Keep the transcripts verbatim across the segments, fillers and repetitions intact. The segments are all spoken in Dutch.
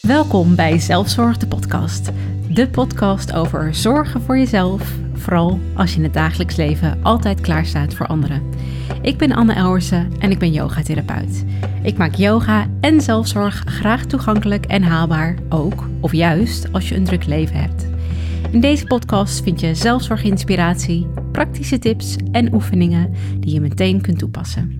Welkom bij Zelfzorg de podcast. De podcast over zorgen voor jezelf, vooral als je in het dagelijks leven altijd klaarstaat voor anderen. Ik ben Anne Elwersen en ik ben yogatherapeut. Ik maak yoga en zelfzorg graag toegankelijk en haalbaar, ook of juist als je een druk leven hebt. In deze podcast vind je zelfzorginspiratie, praktische tips en oefeningen die je meteen kunt toepassen.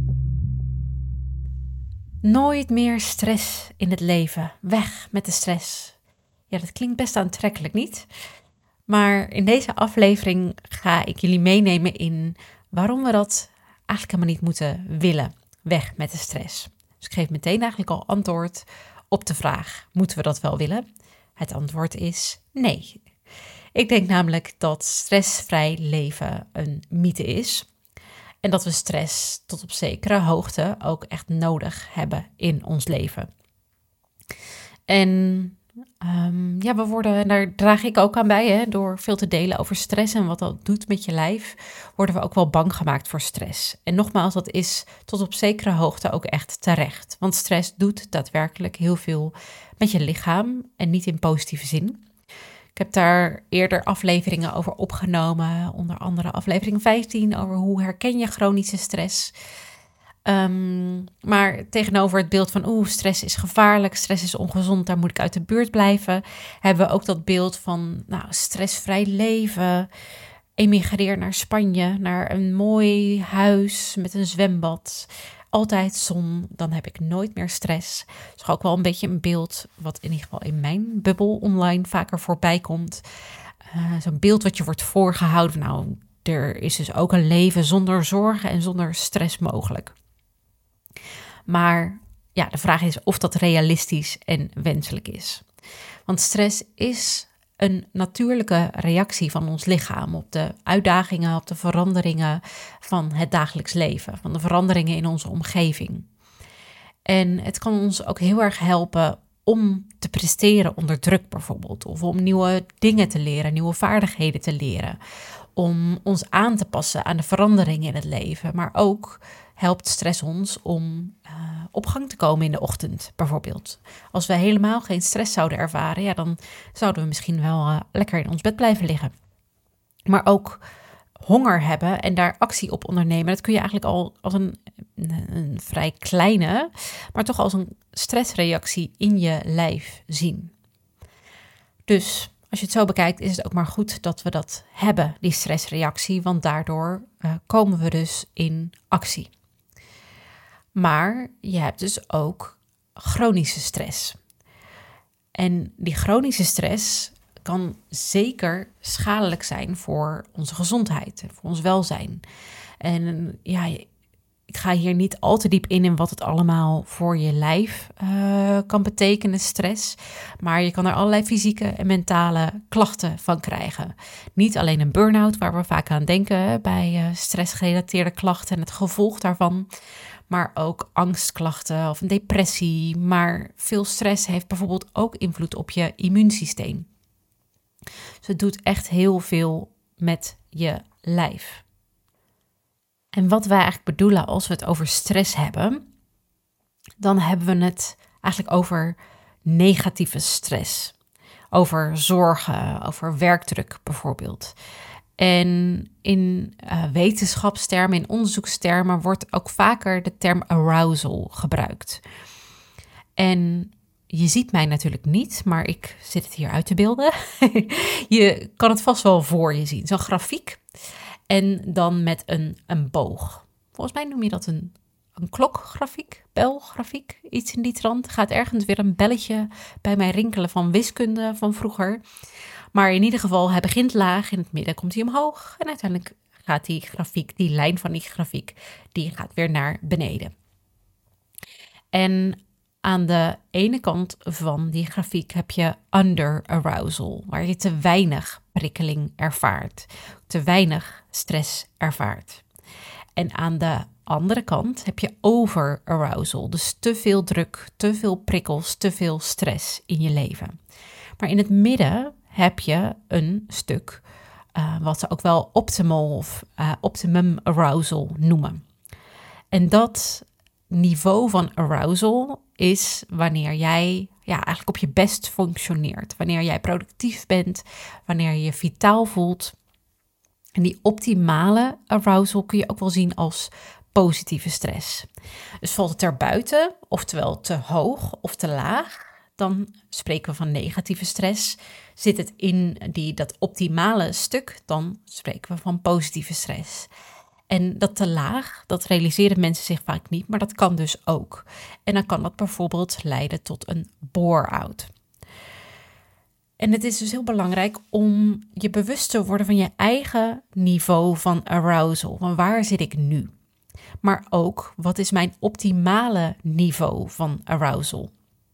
Nooit meer stress in het leven. Weg met de stress. Ja, dat klinkt best aantrekkelijk, niet? Maar in deze aflevering ga ik jullie meenemen in waarom we dat eigenlijk helemaal niet moeten willen. Weg met de stress. Dus ik geef meteen eigenlijk al antwoord op de vraag, moeten we dat wel willen? Het antwoord is nee. Ik denk namelijk dat stressvrij leven een mythe is. En dat we stress tot op zekere hoogte ook echt nodig hebben in ons leven. En um, ja, we worden, en daar draag ik ook aan bij, hè, door veel te delen over stress en wat dat doet met je lijf, worden we ook wel bang gemaakt voor stress. En nogmaals, dat is tot op zekere hoogte ook echt terecht. Want stress doet daadwerkelijk heel veel met je lichaam en niet in positieve zin. Ik heb daar eerder afleveringen over opgenomen, onder andere aflevering vijftien over hoe herken je chronische stress. Um, maar tegenover het beeld van oeh, stress is gevaarlijk, stress is ongezond, daar moet ik uit de buurt blijven, hebben we ook dat beeld van nou, stressvrij leven, emigreer naar Spanje, naar een mooi huis met een zwembad, altijd zon, dan heb ik nooit meer stress. Dat is ook wel een beetje een beeld wat in ieder geval in mijn bubbel online vaker voorbij komt. Uh, zo'n beeld wat je wordt voorgehouden van nou, er is dus ook een leven zonder zorgen en zonder stress mogelijk. Maar ja, de vraag is of dat realistisch en wenselijk is. Want stress is een natuurlijke reactie van ons lichaam op de uitdagingen, op de veranderingen van het dagelijks leven, van de veranderingen in onze omgeving. En het kan ons ook heel erg helpen om te presteren onder druk bijvoorbeeld, of om nieuwe dingen te leren, nieuwe vaardigheden te leren, om ons aan te passen aan de veranderingen in het leven, maar ook helpt stress ons om uh, op gang te komen in de ochtend, bijvoorbeeld. Als we helemaal geen stress zouden ervaren, ja, dan zouden we misschien wel uh, lekker in ons bed blijven liggen. Maar ook honger hebben en daar actie op ondernemen, dat kun je eigenlijk al als een, een, een vrij kleine, maar toch als een stressreactie in je lijf zien. Dus als je het zo bekijkt, is het ook maar goed dat we dat hebben, die stressreactie, want daardoor uh, komen we dus in actie. Maar je hebt dus ook chronische stress. En die chronische stress kan zeker schadelijk zijn voor onze gezondheid en voor ons welzijn. En ja, ik ga hier niet al te diep in in wat het allemaal voor je lijf uh, kan betekenen, stress. Maar je kan er allerlei fysieke en mentale klachten van krijgen. Niet alleen een burn-out, waar we vaak aan denken bij uh, stressgerelateerde klachten en het gevolg daarvan. Maar ook angstklachten of een depressie. Maar veel stress heeft bijvoorbeeld ook invloed op je immuunsysteem. Dus het doet echt heel veel met je lijf. En wat wij eigenlijk bedoelen als we het over stress hebben, dan hebben we het eigenlijk over negatieve stress. Over zorgen, over werkdruk bijvoorbeeld. En in uh, wetenschapstermen, in onderzoekstermen, wordt ook vaker de term arousal gebruikt. En je ziet mij natuurlijk niet, maar ik zit het hier uit te beelden. Je kan het vast wel voor je zien. Zo'n grafiek en dan met een, een boog. Volgens mij noem je dat een, een klokgrafiek, belgrafiek, iets in die trant. Gaat ergens weer een belletje bij mij rinkelen van wiskunde van vroeger. Maar in ieder geval, hij begint laag, in het midden komt hij omhoog. En uiteindelijk gaat die grafiek, die lijn van die grafiek, die gaat weer naar beneden. En aan de ene kant van die grafiek heb je under-arousal, waar je te weinig prikkeling ervaart, te weinig stress ervaart. En aan de andere kant heb je over-arousal, dus te veel druk, te veel prikkels, te veel stress in je leven. Maar in het midden heb je een stuk uh, wat ze ook wel optimal of uh, optimum arousal noemen. En dat niveau van arousal is wanneer jij ja, eigenlijk op je best functioneert. Wanneer jij productief bent, wanneer je je vitaal voelt. En die optimale arousal kun je ook wel zien als positieve stress. Dus valt het erbuiten, oftewel te hoog of te laag, dan spreken we van negatieve stress. Zit het in die, dat optimale stuk, dan spreken we van positieve stress. En dat te laag, dat realiseren mensen zich vaak niet, maar dat kan dus ook. En dan kan dat bijvoorbeeld leiden tot een bore-out. En het is dus heel belangrijk om je bewust te worden van je eigen niveau van arousal. Van waar zit ik nu? Maar ook, wat is mijn optimale niveau van arousal?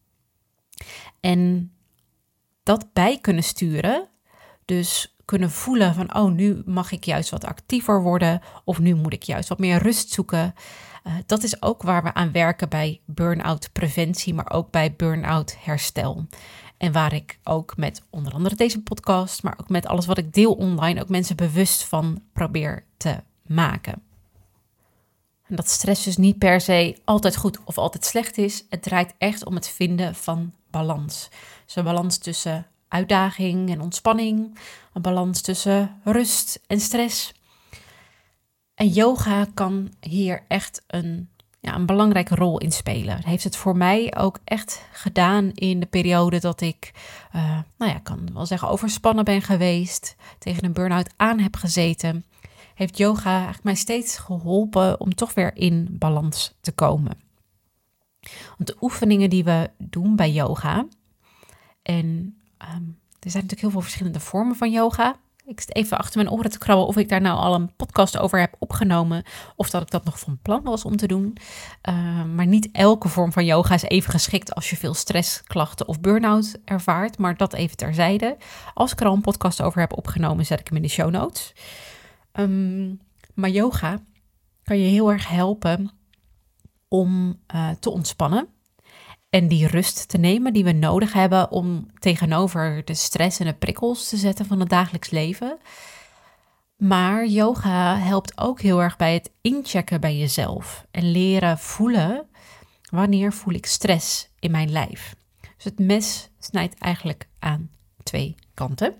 En dat bij kunnen sturen, dus kunnen voelen van, oh, nu mag ik juist wat actiever worden, of nu moet ik juist wat meer rust zoeken. Uh, dat is ook waar we aan werken bij burn-out preventie, maar ook bij burn-out herstel. En waar ik ook met onder andere deze podcast, maar ook met alles wat ik deel online, ook mensen bewust van probeer te maken. En dat stress dus niet per se altijd goed of altijd slecht is. Het draait echt om het vinden van balans. Dus een balans tussen uitdaging en ontspanning. Een balans tussen rust en stress. En yoga kan hier echt een, ja, een belangrijke rol in spelen. Heeft het voor mij ook echt gedaan in de periode dat ik, uh, nou ja, kan wel zeggen overspannen ben geweest. Tegen een burn-out aan heb gezeten. Heeft yoga eigenlijk mij steeds geholpen om toch weer in balans te komen. Want de oefeningen die we doen bij yoga, en um, er zijn natuurlijk heel veel verschillende vormen van yoga. Ik zit even achter mijn oren te krabben of ik daar nou al een podcast over heb opgenomen, of dat ik dat nog van plan was om te doen. Uh, maar niet elke vorm van yoga is even geschikt als je veel stressklachten of burn-out ervaart, maar dat even terzijde. Als ik er al een podcast over heb opgenomen, zet ik hem in de show notes. Um, maar yoga kan je heel erg helpen om uh, te ontspannen en die rust te nemen die we nodig hebben om tegenover de stress en de prikkels te zetten van het dagelijks leven. Maar yoga helpt ook heel erg bij het inchecken bij jezelf en leren voelen wanneer voel ik stress in mijn lijf. Dus het mes snijdt eigenlijk aan twee kanten.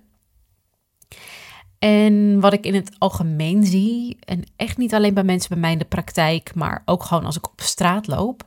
En wat ik in het algemeen zie, en echt niet alleen bij mensen bij mij in de praktijk, maar ook gewoon als ik op straat loop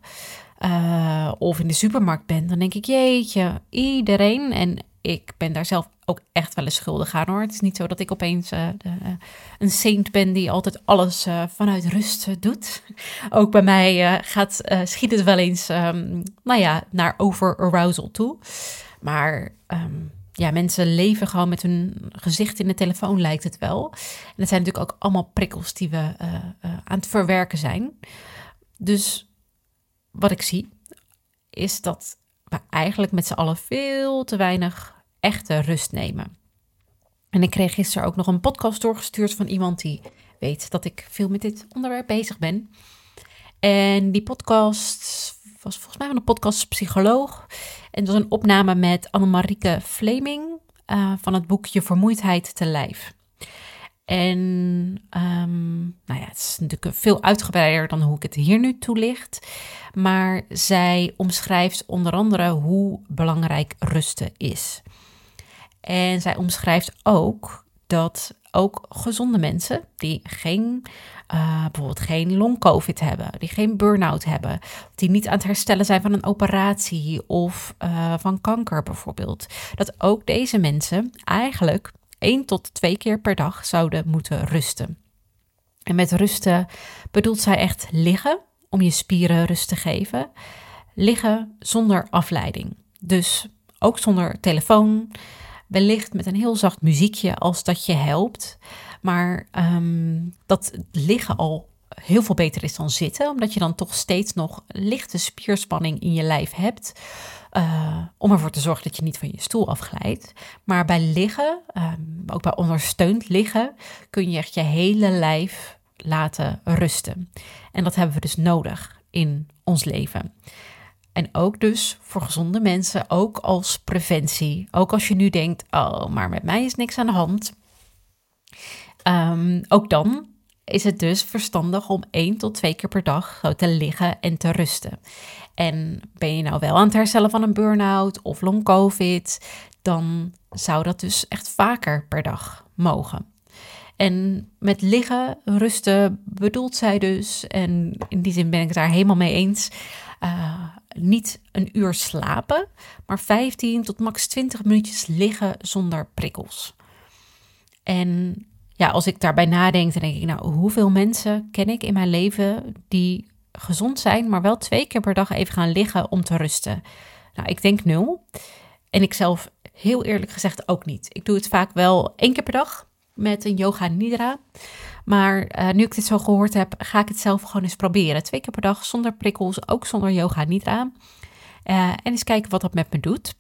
uh, of in de supermarkt ben, dan denk ik, jeetje, iedereen, en ik ben daar zelf ook echt wel eens schuldig aan hoor. Het is niet zo dat ik opeens uh, de, uh, een saint ben die altijd alles uh, vanuit rust uh, doet. Ook bij mij uh, gaat, uh, schiet het wel eens um, nou ja, naar over-arousal toe. Maar um, ja, mensen leven gewoon met hun gezicht in de telefoon, lijkt het wel. En het zijn natuurlijk ook allemaal prikkels die we uh, uh, aan het verwerken zijn. Dus wat ik zie, is dat we eigenlijk met z'n allen veel te weinig echte rust nemen. En ik kreeg gisteren ook nog een podcast doorgestuurd van iemand die weet dat ik veel met dit onderwerp bezig ben. En die podcast was volgens mij van een podcastpsycholoog. En het was een opname met Annemarieke Fleming uh, van het boek Je Vermoeidheid te lijf. En um, nou ja, het is natuurlijk veel uitgebreider dan hoe ik het hier nu toelicht. Maar zij omschrijft onder andere hoe belangrijk rusten is. En zij omschrijft ook dat ook gezonde mensen die geen, uh, bijvoorbeeld geen long-covid hebben, die geen burn-out hebben, die niet aan het herstellen zijn van een operatie of uh, van kanker bijvoorbeeld, dat ook deze mensen eigenlijk één tot twee keer per dag zouden moeten rusten. En met rusten bedoelt zij echt liggen, om je spieren rust te geven. Liggen zonder afleiding. Dus ook zonder telefoon. Wellicht met een heel zacht muziekje als dat je helpt. Maar um, dat liggen al heel veel beter is dan zitten. Omdat je dan toch steeds nog lichte spierspanning in je lijf hebt. Uh, om ervoor te zorgen dat je niet van je stoel afglijdt. Maar bij liggen, um, ook bij ondersteund liggen, kun je echt je hele lijf laten rusten. En dat hebben we dus nodig in ons leven. En ook dus voor gezonde mensen, ook als preventie. Ook als je nu denkt, oh, maar met mij is niks aan de hand. Um, ook dan is het dus verstandig om één tot twee keer per dag zo te liggen en te rusten. En ben je nou wel aan het herstellen van een burn-out of long covid, dan zou dat dus echt vaker per dag mogen. En met liggen, rusten bedoelt zij dus, en in die zin ben ik het daar helemaal mee eens, uh, niet een uur slapen, maar vijftien tot max twintig minuutjes liggen zonder prikkels. En ja, als ik daarbij nadenk, dan denk ik, nou, hoeveel mensen ken ik in mijn leven die gezond zijn, maar wel twee keer per dag even gaan liggen om te rusten? Nou, ik denk nul. En ik zelf heel eerlijk gezegd ook niet. Ik doe het vaak wel één keer per dag met een yoga nidra. Maar uh, nu ik dit zo gehoord heb, ga ik het zelf gewoon eens proberen. Twee keer per dag zonder prikkels, ook zonder yoga nidra. Uh, en eens kijken wat dat met me doet.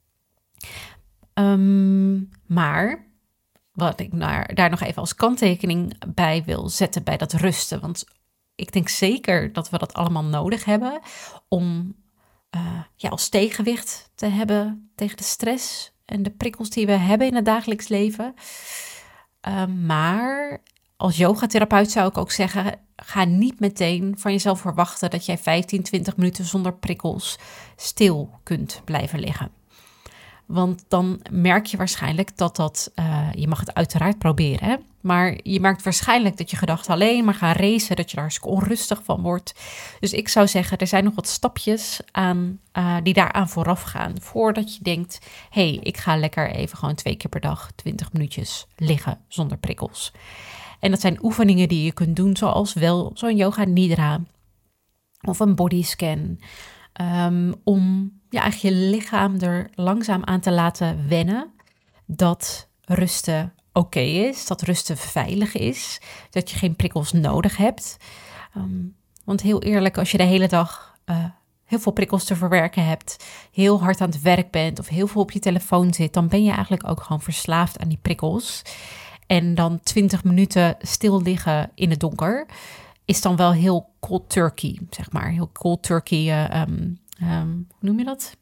Um, maar wat ik daar, daar nog even als kanttekening bij wil zetten bij dat rusten. Want ik denk zeker dat we dat allemaal nodig hebben om uh, ja, als tegenwicht te hebben tegen de stress en de prikkels die we hebben in het dagelijks leven. Uh, maar als yogatherapeut zou ik ook zeggen, ga niet meteen van jezelf verwachten dat jij vijftien, twintig minuten zonder prikkels stil kunt blijven liggen. Want dan merk je waarschijnlijk dat dat, uh, je mag het uiteraard proberen, hè? Maar je merkt waarschijnlijk dat je gedachten alleen maar gaan racen, dat je daar onrustig van wordt. Dus ik zou zeggen, er zijn nog wat stapjes aan, uh, die daaraan vooraf gaan, voordat je denkt, hé, hey, ik ga lekker even gewoon twee keer per dag twintig minuutjes liggen zonder prikkels. En dat zijn oefeningen die je kunt doen, zoals wel zo'n yoga nidra of een bodyscan, um, om ja, eigenlijk je lichaam er langzaam aan te laten wennen dat rusten oké okay is, dat rusten veilig is, dat je geen prikkels nodig hebt. Um, want heel eerlijk, als je de hele dag uh, heel veel prikkels te verwerken hebt, heel hard aan het werk bent of heel veel op je telefoon zit, dan ben je eigenlijk ook gewoon verslaafd aan die prikkels. En dan twintig minuten stil liggen in het donker is dan wel heel cold turkey, zeg maar. Heel cold turkey, uh, um, um, hoe noem je dat?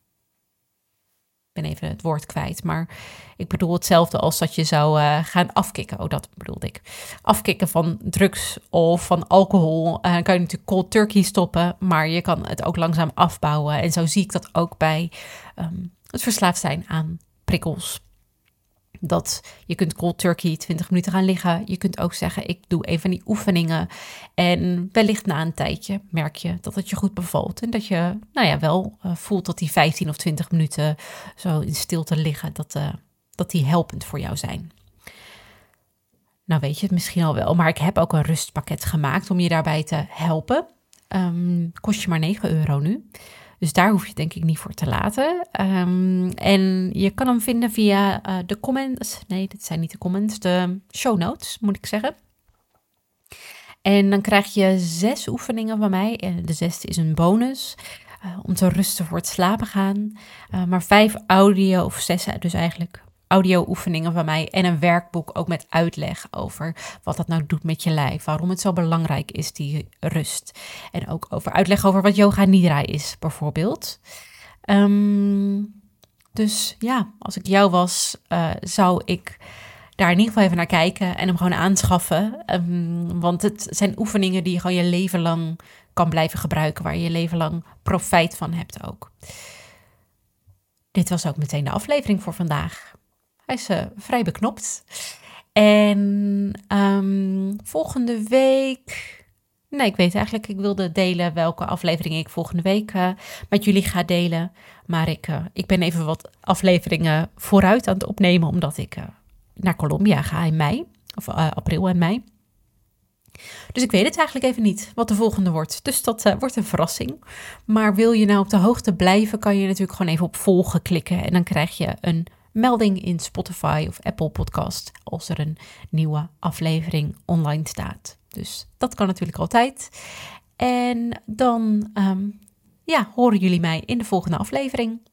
Ik ben even het woord kwijt, maar ik bedoel hetzelfde als dat je zou uh, gaan afkicken. Oh, dat bedoelde ik. Afkicken van drugs of van alcohol. Uh, dan kan je natuurlijk cold turkey stoppen, maar je kan het ook langzaam afbouwen. En zo zie ik dat ook bij um, het verslaafd zijn aan prikkels. Dat je kunt cold turkey twintig minuten gaan liggen. Je kunt ook zeggen, ik doe een van die oefeningen. En wellicht na een tijdje merk je dat het je goed bevalt. En dat je nou ja, wel uh, voelt dat die vijftien of twintig minuten zo in stilte liggen, dat, uh, dat die helpend voor jou zijn. Nou weet je het misschien al wel, maar ik heb ook een rustpakket gemaakt om je daarbij te helpen. Um, kost je maar negen euro nu. Dus daar hoef je denk ik niet voor te laten. Um, en je kan hem vinden via uh, de comments. Nee, dit zijn niet de comments. De show notes, moet ik zeggen. En dan krijg je zes oefeningen van mij. En de zesde is een bonus. Uh, om te rusten voor het slapen gaan. Uh, maar vijf audio, of zes dus eigenlijk, audio-oefeningen van mij. En een werkboek ook met uitleg over wat dat nou doet met je lijf. Waarom het zo belangrijk is, die rust. En ook over uitleg over wat yoga nidra is, bijvoorbeeld. Um, dus ja, als ik jou was, uh, zou ik daar in ieder geval even naar kijken en hem gewoon aanschaffen. Um, want het zijn oefeningen die je gewoon je leven lang kan blijven gebruiken. Waar je je leven lang profijt van hebt ook. Dit was ook meteen de aflevering voor vandaag. Hij is uh, vrij beknopt. En um, volgende week... Nee, ik weet eigenlijk, ik wilde delen welke afleveringen ik volgende week uh, met jullie ga delen. Maar ik, uh, ik ben even wat afleveringen vooruit aan het opnemen, omdat ik uh, naar Colombia ga in mei. Of uh, april en mei. Dus ik weet het eigenlijk even niet wat de volgende wordt. Dus dat uh, wordt een verrassing. Maar wil je nou op de hoogte blijven, kan je natuurlijk gewoon even op volgen klikken. En dan krijg je een melding in Spotify of Apple Podcast als er een nieuwe aflevering online staat. Dus dat kan natuurlijk altijd. En dan um, ja, horen jullie mij in de volgende aflevering.